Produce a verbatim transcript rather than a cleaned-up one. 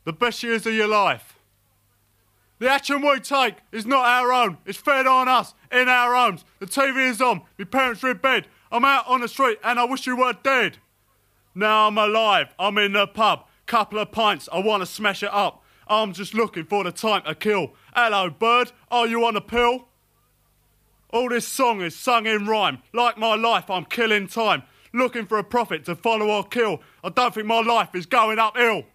the best years of your life. The action we take is not our own. It's fed on us, in our homes. The T V is on, my parents are in bed. I'm out on the street and I wish you were dead. Now I'm alive, I'm in the pub. Couple of pints, I want to smash it up. I'm just looking for the time to kill. Hello, bird, are you on a pill? All this song is sung in rhyme. Like my life, I'm killing time. Looking for a prophet to follow or kill. I don't think my life is going uphill.